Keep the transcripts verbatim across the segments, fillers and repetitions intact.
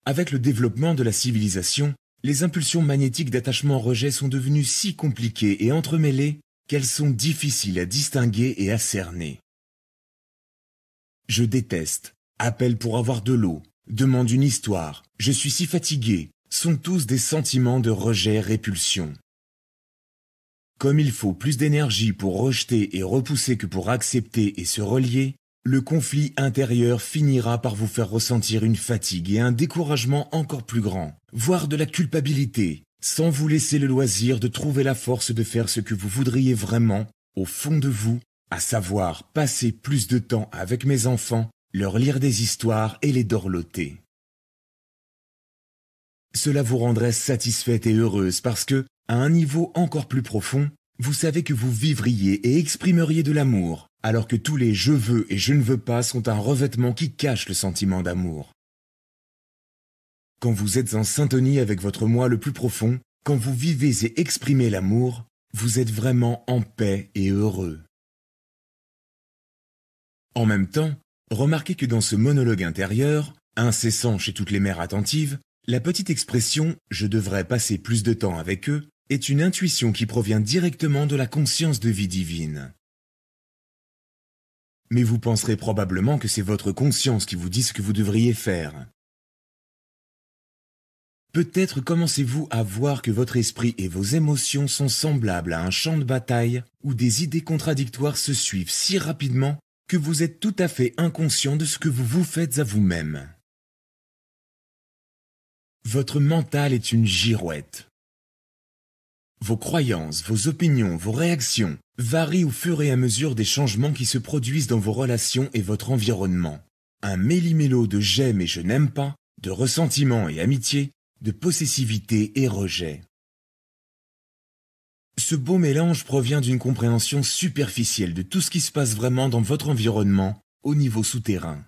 Avec le développement de la civilisation, les impulsions magnétiques d'attachement-rejet sont devenues si compliquées et entremêlées qu'elles sont difficiles à distinguer et à cerner. Je déteste, appelle pour avoir de l'eau, demande une histoire, je suis si fatigué, sont tous des sentiments de rejet-répulsion. Comme il faut plus d'énergie pour rejeter et repousser que pour accepter et se relier, le conflit intérieur finira par vous faire ressentir une fatigue et un découragement encore plus grand, voire de la culpabilité, sans vous laisser le loisir de trouver la force de faire ce que vous voudriez vraiment, au fond de vous, à savoir passer plus de temps avec mes enfants, leur lire des histoires et les dorloter. Cela vous rendrait satisfaite et heureuse parce que, à un niveau encore plus profond, vous savez que vous vivriez et exprimeriez de l'amour, alors que tous les « je veux » et « je ne veux pas » sont un revêtement qui cache le sentiment d'amour. Quand vous êtes en syntonie avec votre moi le plus profond, quand vous vivez et exprimez l'amour, vous êtes vraiment en paix et heureux. En même temps, remarquez que dans ce monologue intérieur, incessant chez toutes les mères attentives, la petite expression « je devrais passer plus de temps avec eux » est une intuition qui provient directement de la conscience de vie divine. Mais vous penserez probablement que c'est votre conscience qui vous dit ce que vous devriez faire. Peut-être commencez-vous à voir que votre esprit et vos émotions sont semblables à un champ de bataille où des idées contradictoires se suivent si rapidement que vous êtes tout à fait inconscient de ce que vous vous faites à vous-même. Votre mental est une girouette. Vos croyances, vos opinions, vos réactions varient au fur et à mesure des changements qui se produisent dans vos relations et votre environnement. Un méli-mélo de j'aime et je n'aime pas, de ressentiment et amitié, de possessivité et rejet. Ce beau mélange provient d'une compréhension superficielle de tout ce qui se passe vraiment dans votre environnement au niveau souterrain.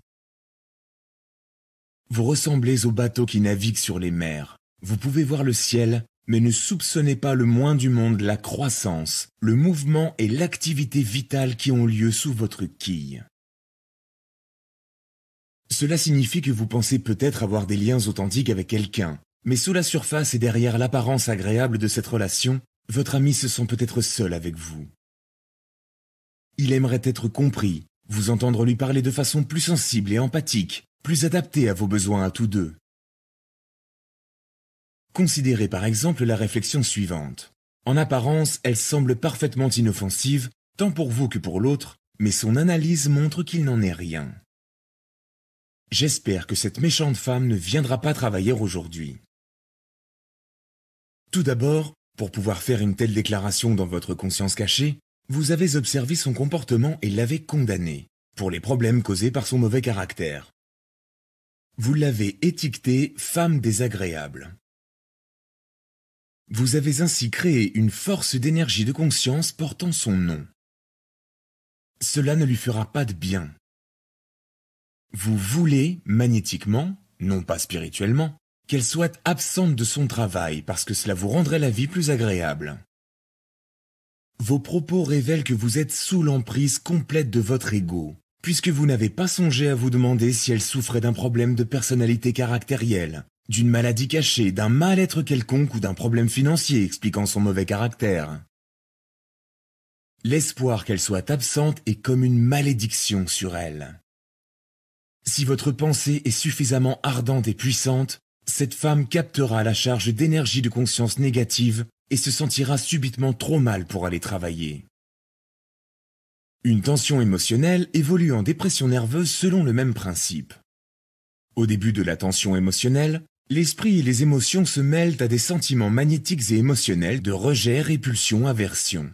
Vous ressemblez aux bateaux qui naviguent sur les mers. Vous pouvez voir le ciel, mais ne soupçonnez pas le moins du monde la croissance, le mouvement et l'activité vitale qui ont lieu sous votre quille. Cela signifie que vous pensez peut-être avoir des liens authentiques avec quelqu'un, mais sous la surface et derrière l'apparence agréable de cette relation, votre ami se sent peut-être seul avec vous. Il aimerait être compris, vous entendre lui parler de façon plus sensible et empathique, plus adaptée à vos besoins à tous deux. Considérez par exemple la réflexion suivante. En apparence, elle semble parfaitement inoffensive, tant pour vous que pour l'autre, mais son analyse montre qu'il n'en est rien. J'espère que cette méchante femme ne viendra pas travailler aujourd'hui. Tout d'abord, pour pouvoir faire une telle déclaration dans votre conscience cachée, vous avez observé son comportement et l'avez condamné, pour les problèmes causés par son mauvais caractère. Vous l'avez étiquetée femme désagréable. Vous avez ainsi créé une force d'énergie de conscience portant son nom. Cela ne lui fera pas de bien. Vous voulez, magnétiquement, non pas spirituellement, qu'elle soit absente de son travail parce que cela vous rendrait la vie plus agréable. Vos propos révèlent que vous êtes sous l'emprise complète de votre ego, puisque vous n'avez pas songé à vous demander si elle souffrait d'un problème de personnalité caractérielle, d'une maladie cachée, d'un mal-être quelconque ou d'un problème financier expliquant son mauvais caractère. L'espoir qu'elle soit absente est comme une malédiction sur elle. Si votre pensée est suffisamment ardente et puissante, cette femme captera la charge d'énergie de conscience négative et se sentira subitement trop mal pour aller travailler. Une tension émotionnelle évolue en dépression nerveuse selon le même principe. Au début de la tension émotionnelle, l'esprit et les émotions se mêlent à des sentiments magnétiques et émotionnels de rejet, répulsion, aversion.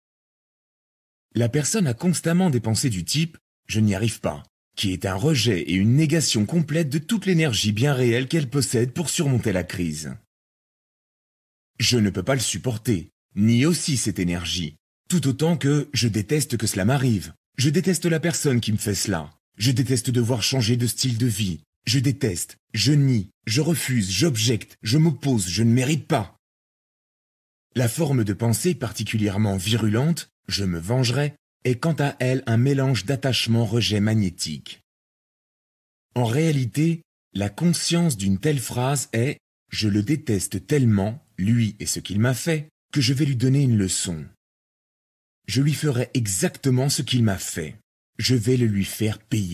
La personne a constamment des pensées du type « je n'y arrive pas », qui est un rejet et une négation complète de toute l'énergie bien réelle qu'elle possède pour surmonter la crise. Je ne peux pas le supporter, ni aussi cette énergie, tout autant que je déteste que cela m'arrive, je déteste la personne qui me fait cela, je déteste devoir changer de style de vie, je déteste, je nie, je refuse, j'objecte, je m'oppose, je ne mérite pas. La forme de pensée particulièrement virulente, je me vengerai, est quant à elle un mélange d'attachement-rejet magnétique. En réalité, La conscience d'une telle phrase est « je le déteste tellement, lui et ce qu'il m'a fait, que je vais lui donner une leçon. Je lui ferai exactement ce qu'il m'a fait. Je vais le lui faire payer. »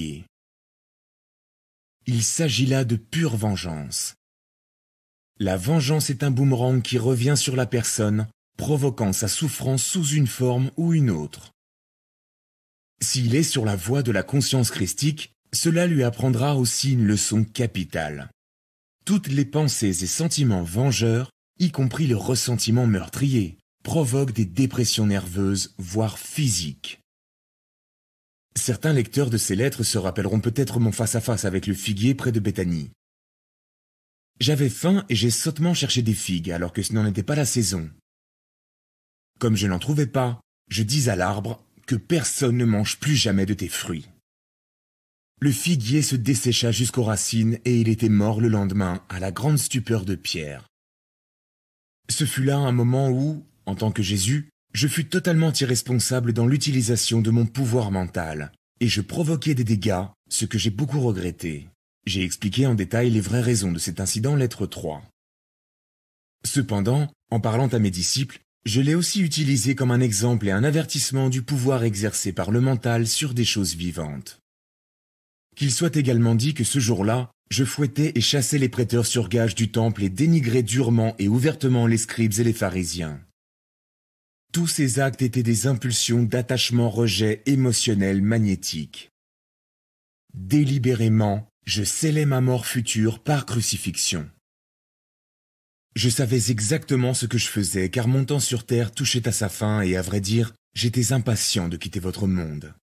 Il s'agit là de pure vengeance. La vengeance est un boomerang qui revient sur la personne, provoquant sa souffrance sous une forme ou une autre. S'il est sur la voie de la conscience christique, cela lui apprendra aussi une leçon capitale. Toutes les pensées et sentiments vengeurs, y compris le ressentiment meurtrier, provoquent des dépressions nerveuses, voire physiques. Certains lecteurs de ces lettres se rappelleront peut-être mon face-à-face avec le figuier près de Béthanie. J'avais faim et j'ai sottement cherché des figues alors que ce n'en était pas la saison. Comme je n'en trouvais pas, je dis à l'arbre que personne ne mange plus jamais de tes fruits. Le figuier se dessécha jusqu'aux racines et il était mort le lendemain à la grande stupeur de Pierre. Ce fut là un moment où, en tant que Jésus, je fus totalement irresponsable dans l'utilisation de mon pouvoir mental et je provoquais des dégâts, ce que j'ai beaucoup regretté. J'ai expliqué en détail les vraies raisons de cet incident lettre trois. Cependant, en parlant à mes disciples, je l'ai aussi utilisé comme un exemple et un avertissement du pouvoir exercé par le mental sur des choses vivantes. Qu'il soit également dit que ce jour-là, je fouettais et chassais les prêteurs sur gage du temple et dénigrais durement et ouvertement les scribes et les pharisiens. Tous ces actes étaient des impulsions d'attachement-rejet émotionnel magnétique. Délibérément, je scellais ma mort future par crucifixion. Je savais exactement ce que je faisais car mon temps sur terre touchait à sa fin et à vrai dire, j'étais impatient de quitter votre monde.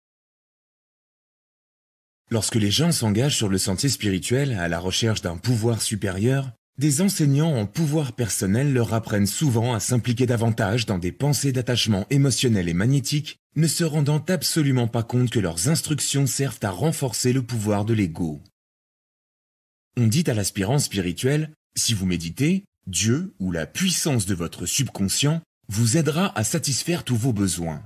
Lorsque les gens s'engagent sur le sentier spirituel à la recherche d'un pouvoir supérieur, des enseignants en pouvoir personnel leur apprennent souvent à s'impliquer davantage dans des pensées d'attachement émotionnel et magnétique, ne se rendant absolument pas compte que leurs instructions servent à renforcer le pouvoir de l'ego. On dit à l'aspirant spirituel, si vous méditez, Dieu ou la puissance de votre subconscient vous aidera à satisfaire tous vos besoins.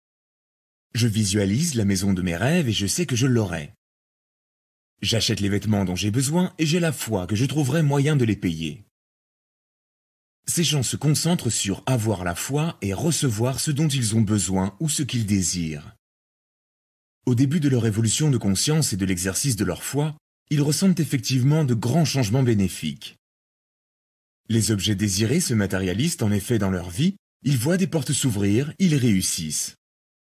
Je visualise la maison de mes rêves et je sais que je l'aurai. J'achète les vêtements dont j'ai besoin et j'ai la foi que je trouverai moyen de les payer. Ces gens se concentrent sur avoir la foi et recevoir ce dont ils ont besoin ou ce qu'ils désirent. Au début de leur évolution de conscience et de l'exercice de leur foi, ils ressentent effectivement de grands changements bénéfiques. Les objets désirés se matérialisent en effet dans leur vie, ils voient des portes s'ouvrir, ils réussissent.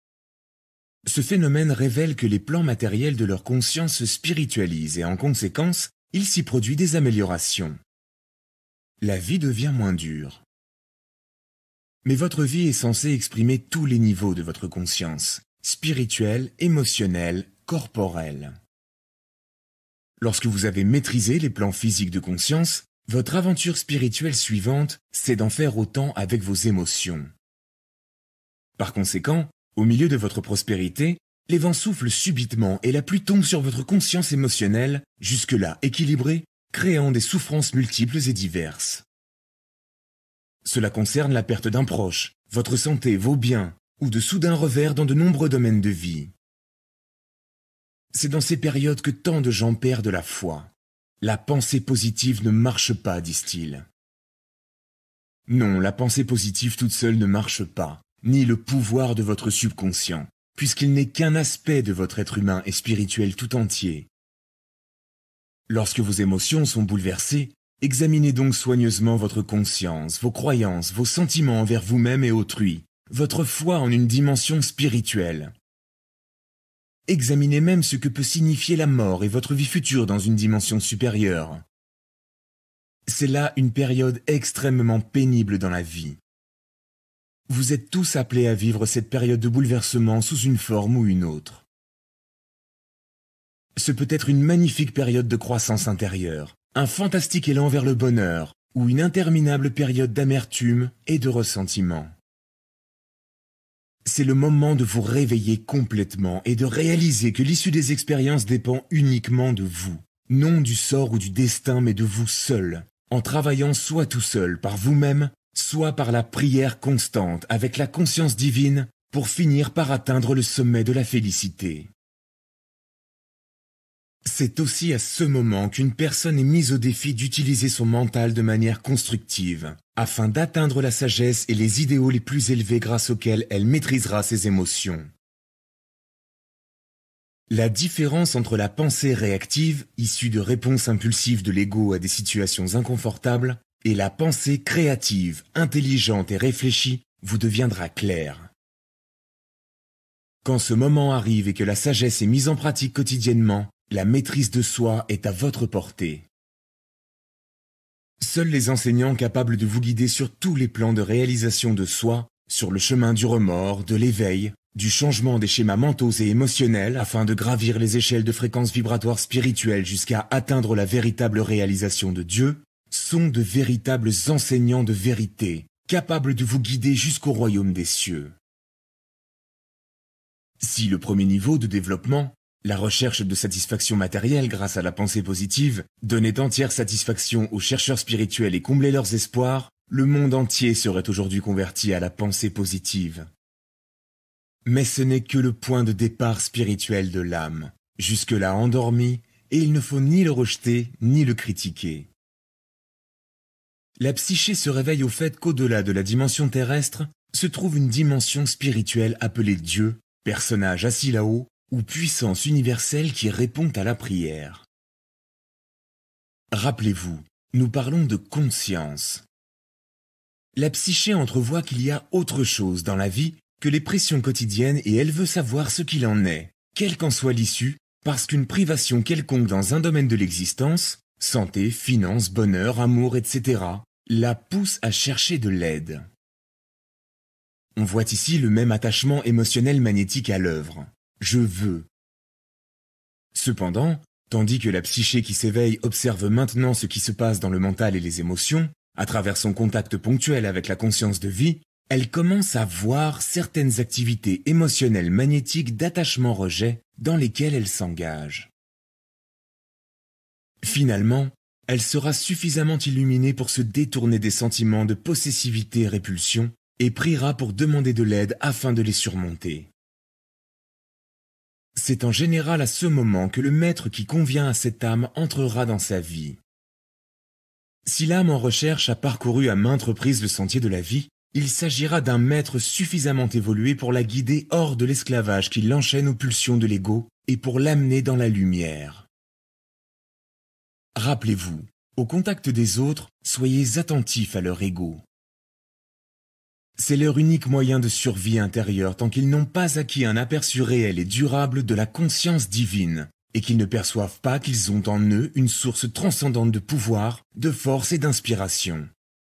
Ce phénomène révèle que les plans matériels de leur conscience se spiritualisent et en conséquence, il s'y produit des améliorations. La vie devient moins dure. Mais votre vie est censée exprimer tous les niveaux de votre conscience, spirituelle, émotionnelle, corporelle. Lorsque vous avez maîtrisé les plans physiques de conscience, votre aventure spirituelle suivante, c'est d'en faire autant avec vos émotions. Par conséquent, au milieu de votre prospérité, les vents soufflent subitement et la pluie tombe sur votre conscience émotionnelle, jusque-là équilibrée, créant des souffrances multiples et diverses. Cela concerne la perte d'un proche, votre santé, vos biens, ou de soudains revers dans de nombreux domaines de vie. C'est dans ces périodes que tant de gens perdent la foi. La pensée positive ne marche pas, disent-ils. Non, la pensée positive toute seule ne marche pas, ni le pouvoir de votre subconscient, puisqu'il n'est qu'un aspect de votre être humain et spirituel tout entier. Lorsque vos émotions sont bouleversées, examinez donc soigneusement votre conscience, vos croyances, vos sentiments envers vous-même et autrui, votre foi en une dimension spirituelle. Examinez même ce que peut signifier la mort et votre vie future dans une dimension supérieure. C'est là une période extrêmement pénible dans la vie. Vous êtes tous appelés à vivre cette période de bouleversement sous une forme ou une autre. Ce peut être une magnifique période de croissance intérieure, un fantastique élan vers le bonheur, ou une interminable période d'amertume et de ressentiment. C'est le moment de vous réveiller complètement et de réaliser que l'issue des expériences dépend uniquement de vous, non du sort ou du destin mais de vous seul, en travaillant soit tout seul par vous-même, soit par la prière constante avec la conscience divine pour finir par atteindre le sommet de la félicité. C'est aussi à ce moment qu'une personne est mise au défi d'utiliser son mental de manière constructive, afin d'atteindre la sagesse et les idéaux les plus élevés grâce auxquels elle maîtrisera ses émotions. La différence entre la pensée réactive, issue de réponses impulsives de l'ego à des situations inconfortables, et la pensée créative, intelligente et réfléchie, vous deviendra claire. Quand ce moment arrive et que la sagesse est mise en pratique quotidiennement, la maîtrise de soi est à votre portée. Seuls les enseignants capables de vous guider sur tous les plans de réalisation de soi, sur le chemin du remords, de l'éveil, du changement des schémas mentaux et émotionnels afin de gravir les échelles de fréquences vibratoires spirituelles jusqu'à atteindre la véritable réalisation de Dieu, sont de véritables enseignants de vérité, capables de vous guider jusqu'au royaume des cieux. Si le premier niveau de développement, la recherche de satisfaction matérielle grâce à la pensée positive, donnait entière satisfaction aux chercheurs spirituels et comblait leurs espoirs, le monde entier serait aujourd'hui converti à la pensée positive. Mais ce n'est que le point de départ spirituel de l'âme, jusque-là endormi, et il ne faut ni le rejeter ni le critiquer. La psyché se réveille au fait qu'au-delà de la dimension terrestre, se trouve une dimension spirituelle appelée Dieu, personnage assis là-haut, ou puissance universelle qui répond à la prière. Rappelez-vous, nous parlons de conscience. La psyché entrevoit qu'il y a autre chose dans la vie que les pressions quotidiennes et elle veut savoir ce qu'il en est, quelle qu'en soit l'issue, parce qu'une privation quelconque dans un domaine de l'existence, santé, finances, bonheur, amour, et cetera, la pousse à chercher de l'aide. On voit ici le même attachement émotionnel magnétique à l'œuvre. Je veux. Cependant, tandis que la psyché qui s'éveille observe maintenant ce qui se passe dans le mental et les émotions, à travers son contact ponctuel avec la conscience de vie, elle commence à voir certaines activités émotionnelles magnétiques d'attachement-rejet dans lesquelles elle s'engage. Finalement, elle sera suffisamment illuminée pour se détourner des sentiments de possessivité et répulsion et priera pour demander de l'aide afin de les surmonter. C'est en général à ce moment que le maître qui convient à cette âme entrera dans sa vie. Si l'âme en recherche a parcouru à maintes reprises le sentier de la vie, il s'agira d'un maître suffisamment évolué pour la guider hors de l'esclavage qui l'enchaîne aux pulsions de l'ego et pour l'amener dans la lumière. Rappelez-vous, au contact des autres, soyez attentifs à leur ego. C'est leur unique moyen de survie intérieure tant qu'ils n'ont pas acquis un aperçu réel et durable de la conscience divine et qu'ils ne perçoivent pas qu'ils ont en eux une source transcendante de pouvoir, de force et d'inspiration.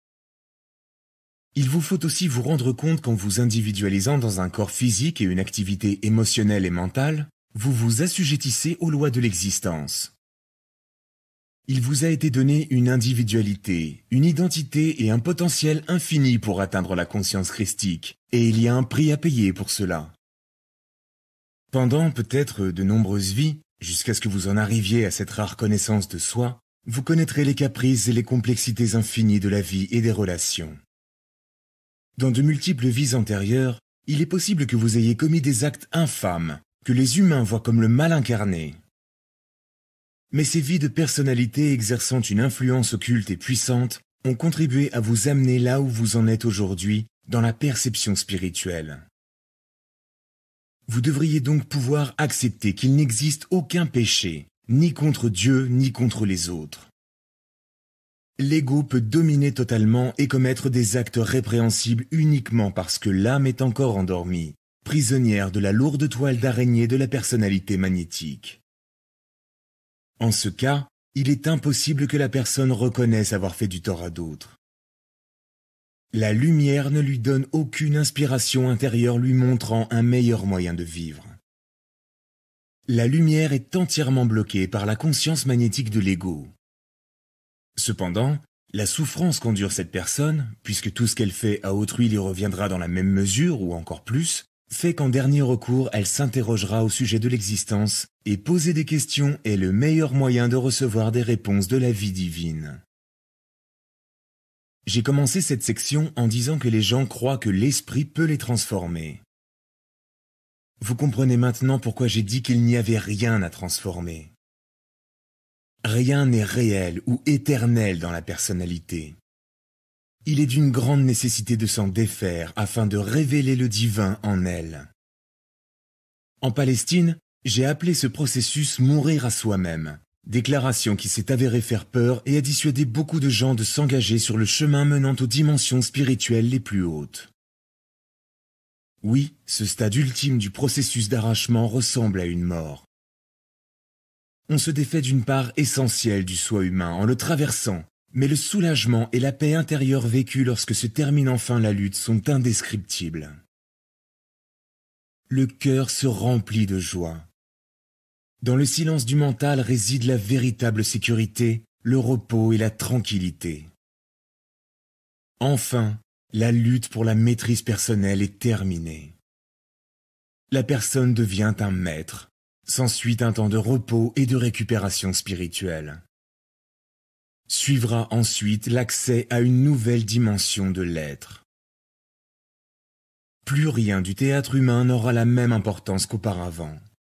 Il vous faut aussi vous rendre compte qu'en vous individualisant dans un corps physique et une activité émotionnelle et mentale, vous vous assujettissez aux lois de l'existence. Il vous a été donné une individualité, une identité et un potentiel infini pour atteindre la conscience christique, et il y a un prix à payer pour cela. Pendant peut-être de nombreuses vies, jusqu'à ce que vous en arriviez à cette rare connaissance de soi, vous connaîtrez les caprices et les complexités infinies de la vie et des relations. Dans de multiples vies antérieures, il est possible que vous ayez commis des actes infâmes, que les humains voient comme le mal incarné. Mais ces vies de personnalités exerçant une influence occulte et puissante ont contribué à vous amener là où vous en êtes aujourd'hui, dans la perception spirituelle. Vous devriez donc pouvoir accepter qu'il n'existe aucun péché, ni contre Dieu, ni contre les autres. L'ego peut dominer totalement et commettre des actes répréhensibles uniquement parce que l'âme est encore endormie, prisonnière de la lourde toile d'araignée de la personnalité magnétique. En ce cas, il est impossible que la personne reconnaisse avoir fait du tort à d'autres. La lumière ne lui donne aucune inspiration intérieure lui montrant un meilleur moyen de vivre. La lumière est entièrement bloquée par la conscience magnétique de l'ego. Cependant, la souffrance qu'endure cette personne, puisque tout ce qu'elle fait à autrui lui reviendra dans la même mesure ou encore plus, fait qu'en dernier recours, elle s'interrogera au sujet de l'existence et poser des questions est le meilleur moyen de recevoir des réponses de la vie divine. J'ai commencé cette section en disant que les gens croient que l'esprit peut les transformer. Vous comprenez maintenant pourquoi j'ai dit qu'il n'y avait rien à transformer. Rien n'est réel ou éternel dans la personnalité. Il est d'une grande nécessité de s'en défaire afin de révéler le divin en elle. En Palestine, j'ai appelé ce processus « mourir à soi-même », déclaration qui s'est avérée faire peur et a dissuadé beaucoup de gens de s'engager sur le chemin menant aux dimensions spirituelles les plus hautes. Oui, ce stade ultime du processus d'arrachement ressemble à une mort. On se défait d'une part essentielle du soi humain en le traversant, mais le soulagement et la paix intérieure vécue lorsque se termine enfin la lutte sont indescriptibles. Le cœur se remplit de joie. Dans le silence du mental réside la véritable sécurité, le repos et la tranquillité. Enfin, la lutte pour la maîtrise personnelle est terminée. La personne devient un maître. S'ensuit un temps de repos et de récupération spirituelle. Suivra ensuite l'accès à une nouvelle dimension de l'être. Plus rien du théâtre humain n'aura la même importance qu'auparavant.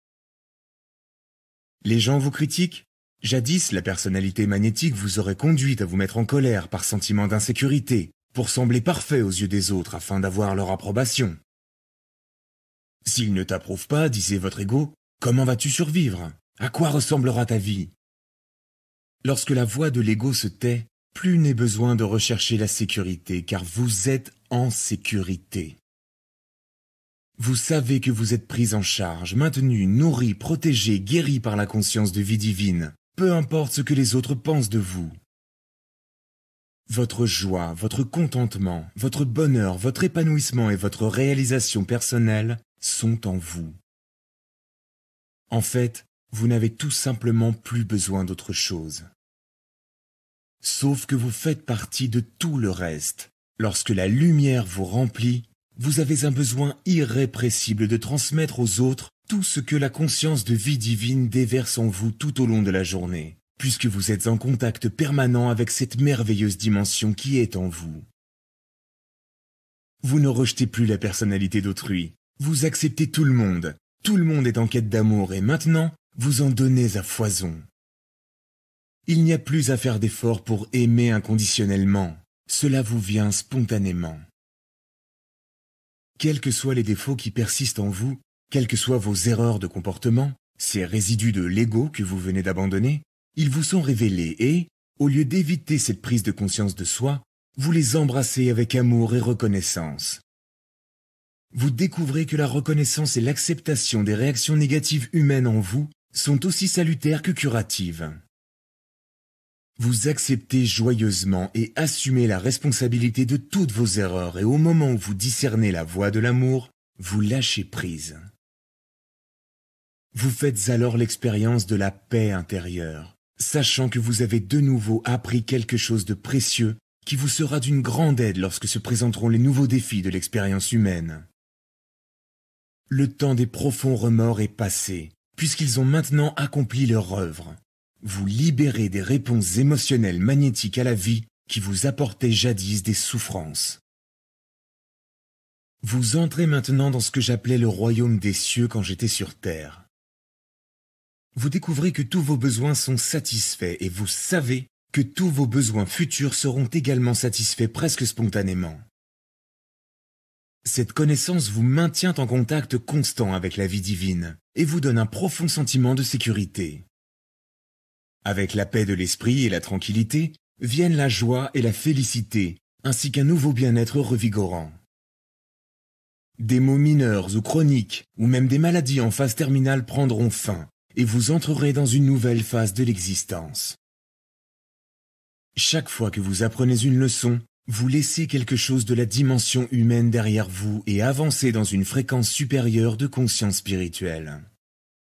Les gens vous critiquent? Jadis, la personnalité magnétique vous aurait conduit à vous mettre en colère par sentiment d'insécurité, pour sembler parfait aux yeux des autres afin d'avoir leur approbation. S'ils ne t'approuvent pas, disait votre ego, comment vas-tu survivre? À quoi ressemblera ta vie? Lorsque la voix de l'ego se tait, plus n'est besoin de rechercher la sécurité, car vous êtes en sécurité. Vous savez que vous êtes pris en charge, maintenu, nourri, protégé, guéri par la conscience de vie divine, peu importe ce que les autres pensent de vous. Votre joie, votre contentement, votre bonheur, votre épanouissement et votre réalisation personnelle sont en vous. En fait, vous n'avez tout simplement plus besoin d'autre chose. Sauf que vous faites partie de tout le reste. Lorsque la lumière vous remplit, vous avez un besoin irrépressible de transmettre aux autres tout ce que la conscience de vie divine déverse en vous tout au long de la journée, puisque vous êtes en contact permanent avec cette merveilleuse dimension qui est en vous. Vous ne rejetez plus la personnalité d'autrui, vous acceptez tout le monde, tout le monde est en quête d'amour et maintenant, vous en donnez à foison. Il n'y a plus à faire d'efforts pour aimer inconditionnellement, cela vous vient spontanément. Quels que soient les défauts qui persistent en vous, quelles que soient vos erreurs de comportement, ces résidus de l'ego que vous venez d'abandonner, ils vous sont révélés et, au lieu d'éviter cette prise de conscience de soi, vous les embrassez avec amour et reconnaissance. Vous découvrez que la reconnaissance et l'acceptation des réactions négatives humaines en vous sont aussi salutaires que curatives. Vous acceptez joyeusement et assumez la responsabilité de toutes vos erreurs et au moment où vous discernez la voie de l'amour, vous lâchez prise. Vous faites alors l'expérience de la paix intérieure, sachant que vous avez de nouveau appris quelque chose de précieux qui vous sera d'une grande aide lorsque se présenteront les nouveaux défis de l'expérience humaine. Le temps des profonds remords est passé, puisqu'ils ont maintenant accompli leur œuvre. Vous libérez des réponses émotionnelles magnétiques à la vie qui vous apportaient jadis des souffrances. Vous entrez maintenant dans ce que j'appelais le royaume des cieux quand j'étais sur terre. Vous découvrez que tous vos besoins sont satisfaits et vous savez que tous vos besoins futurs seront également satisfaits presque spontanément. Cette connaissance vous maintient en contact constant avec la vie divine et vous donne un profond sentiment de sécurité. Avec la paix de l'esprit et la tranquillité, viennent la joie et la félicité, ainsi qu'un nouveau bien-être revigorant. Des maux mineurs ou chroniques, ou même des maladies en phase terminale prendront fin, et vous entrerez dans une nouvelle phase de l'existence. Chaque fois que vous apprenez une leçon, vous laissez quelque chose de la dimension humaine derrière vous et avancez dans une fréquence supérieure de conscience spirituelle.